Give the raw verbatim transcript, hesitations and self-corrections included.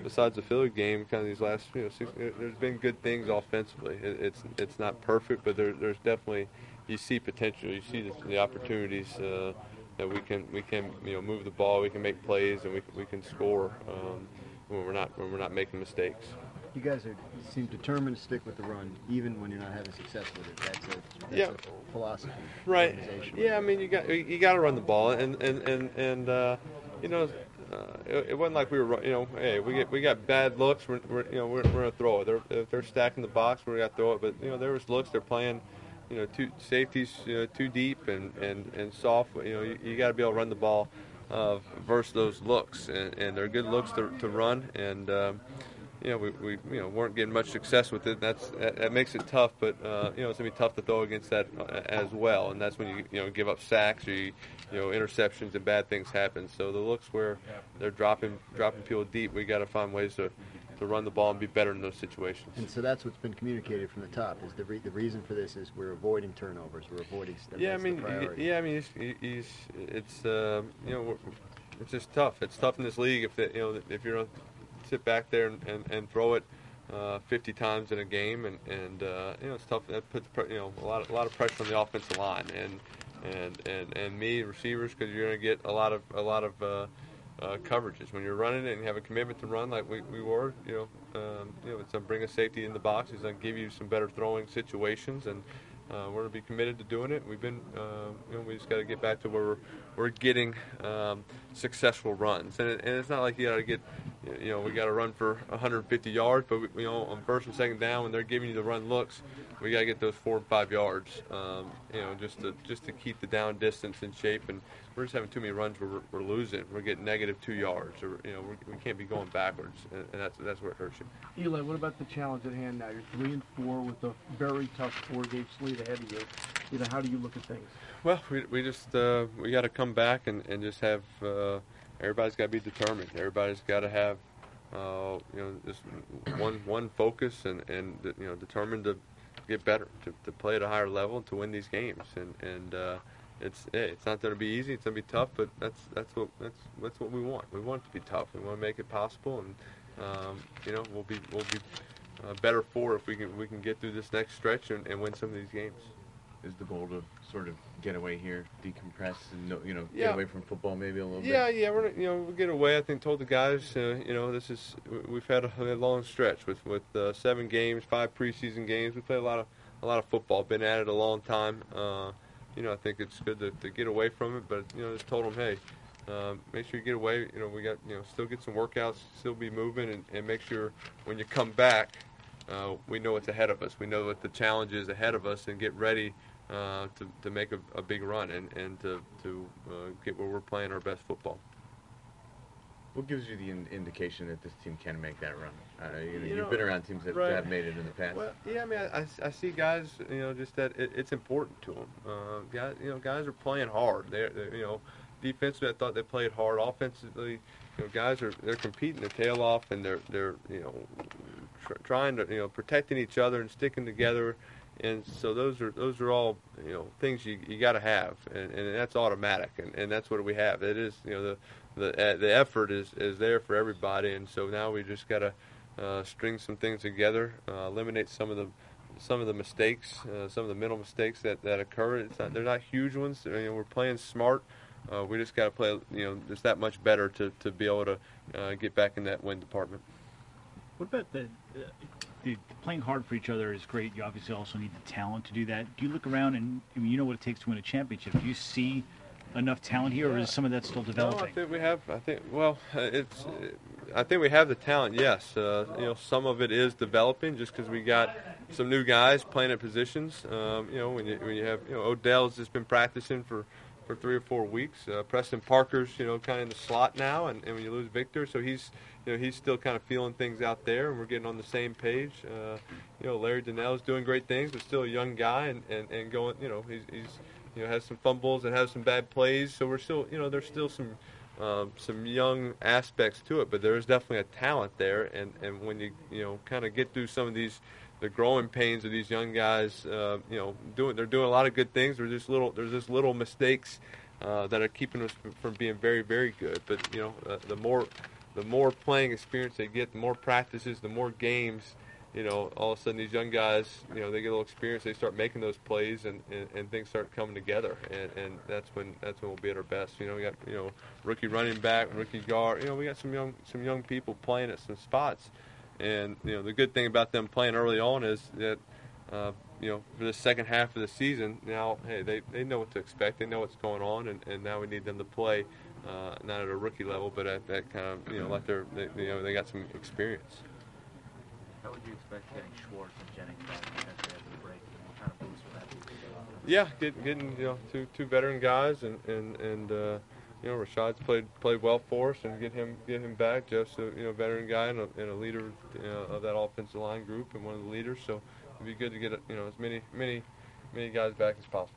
besides the Philly game, kind of these last, you know, six, there's been good things offensively. It, it's it's not perfect, but there, there's definitely, you see potential. You see the, the opportunities uh, that we can we can you know move the ball, we can make plays, and we we can score um, when we're not when we're not making mistakes. You guys are, seem determined to stick with the run, even when you're not having success with it. That's a, that's yeah. a philosophy. Right. Yeah, I mean, you got you got to run the ball, and and and and uh, you know, uh, it, it wasn't like we were, you know, hey, we get we got bad looks, we're, we're you know we're, we're gonna throw it. They're if they're stacking the box, we're gonna throw it. But you know, there was looks they're playing, you know, two safeties, you know, too deep and and and soft. You know, you, you got to be able to run the ball uh, versus those looks, and, and they're good looks to to run, and. Um, You know, we, we you know weren't getting much success with it. That's that, that makes it tough, but uh, you know it's gonna be tough to throw against that uh, as well. And that's when you you know give up sacks or you, you know interceptions and bad things happen. So the looks where they're dropping dropping people deep, we got to find ways to, to run the ball and be better in those situations. And so that's what's been communicated from the top. Is the re- the reason for this is we're avoiding turnovers. We're avoiding. Yeah, I mean, yeah, I mean, it's, it's, it's uh, you know it's just tough. It's tough in this league if the, you know if you're a, sit back there and, and, and throw it uh, fifty times in a game, and, and uh, you know it's tough. That puts you know a lot of, a lot of pressure on the offensive line and and and, and me receivers, because you're going to get a lot of a lot of uh, uh, coverages when you're running it and you have a commitment to run like we, we were. You know, um, you know it's going to bring a safety in the box. It's going to give you some better throwing situations, and uh, we're going to be committed to doing it. We've been, uh, you know, we just got to get back to where we're, we're getting um, successful runs, and, it, and it's not like you got to get. You know, we got to run for one hundred fifty yards, but we, you know, on first and second down, when they're giving you the run looks, we got to get those four and five yards. Um, you know, just to just to keep the down distance in shape, and we're just having too many runs where we're, we're losing. We're getting negative two yards, or you know, we're, we can't be going backwards, and, and that's that's where it hurts you. Eli, what about the challenge at hand now? You're three and four with a very tough four-game slate ahead of you. You know, how do you look at things? Well, we we just uh, we got to come back and, and just have. Uh, Everybody's got to be determined. Everybody's got to have, uh, you know, just one one focus and, and you know determined to get better, to, to play at a higher level, to win these games. And and uh, it's hey, it's not going to be easy. It's going to be tough, but that's that's what that's that's what we want. We want it to be tough. We want to make it possible, and um, you know we'll be we'll be uh, better for if we can we can get through this next stretch and, and win some of these games. Is the goal to sort of get away here, decompress, and you know, yeah. get away from football maybe a little yeah, bit? Yeah, yeah. We're you know we get away. I think told the guys, uh, you know, this is we've had a, a long stretch with with uh, seven games, five preseason games. We play a lot of a lot of football. Been at it a long time. Uh, you know, I think it's good to, to get away from it. But you know, just told them, hey, uh, make sure you get away. You know, we got you know still get some workouts, still be moving, and, and make sure when you come back, uh, we know what's ahead of us. We know what the challenge is ahead of us, and get ready. Uh, to, to make a, a big run and, and to, to uh, get where we're playing our best football. What gives you the in- indication that this team can make that run? Uh, you know, you you've know, been around teams that right. have made it in the past. Well, yeah, I mean, I, I see guys, you know, just that it, it's important to them. Uh, guys, you know, guys are playing hard. They're, they're, you know, defensively, I thought they played hard. Offensively, you know, guys are they're competing their tail off, and they're they're you know tr- trying to you know protecting each other and sticking together. And so those are those are all you know things you you got to have, and, and that's automatic, and, and that's what we have. It is you know the the uh, the effort is, is there for everybody, and so now we just got to uh, string some things together, uh, eliminate some of the some of the mistakes, uh, some of the mental mistakes that, that occur. It's not, they're not huge ones. You know, we're playing smart. Uh, we just got to play you know just that much better to, to be able to uh, get back in that win department. What about the, uh, the playing hard for each other is great. You obviously also need the talent to do that. Do you look around and I mean, you know what it takes to win a championship? Do you see enough talent here, or is some of that still developing? No, I think we have. I think well, it's. I think we have the talent. Yes, uh, you know, some of it is developing just because we got some new guys playing at positions. Um, you know, when you when you have you know Odell's just been practicing for. for three or four weeks. Uh, Preston Parker's, you know, kind of in the slot now, and, and when you lose Victor, so he's, you know, he's still kind of feeling things out there, and we're getting on the same page. Uh, you know, Larry Donnell's doing great things, but still a young guy, and, and, and going, you know, he's, he's, you know, has some fumbles and has some bad plays, so we're still, you know, there's still some, um, some young aspects to it, but there is definitely a talent there, and, and when you, you know, kind of get through some of these, the growing pains of these young guys, uh, you know, doing they're doing a lot of good things. There's just little there's just little mistakes uh, that are keeping us from, from being very very good. But you know, uh, the more the more playing experience they get, the more practices, the more games, you know, all of a sudden these young guys, you know, they get a little experience, they start making those plays, and, and, and things start coming together, and, and that's when that's when we'll be at our best. You know, we got, you know, rookie running back, rookie guard. You know, we got some young some young people playing at some spots, and you know, the good thing about them playing early on is that, uh, you know, for the second half of the season, now, hey, they, they know what to expect, they know what's going on, and, and now we need them to play, uh, not at a rookie level, but at that kind of, you know, like they're, they, you know, they got some experience. How would you expect getting Schwartz and Jennings back potentially after the break? And what kind of boost would that be? Yeah, get, getting you know two two veteran guys, and and and uh, you know, Rashad's played played well for us, and get him get him back. Jeff's a you know veteran guy and a, and a leader, you know, of that offensive line group, and one of the leaders. So it'd be good to get you know as many many many guys back as possible.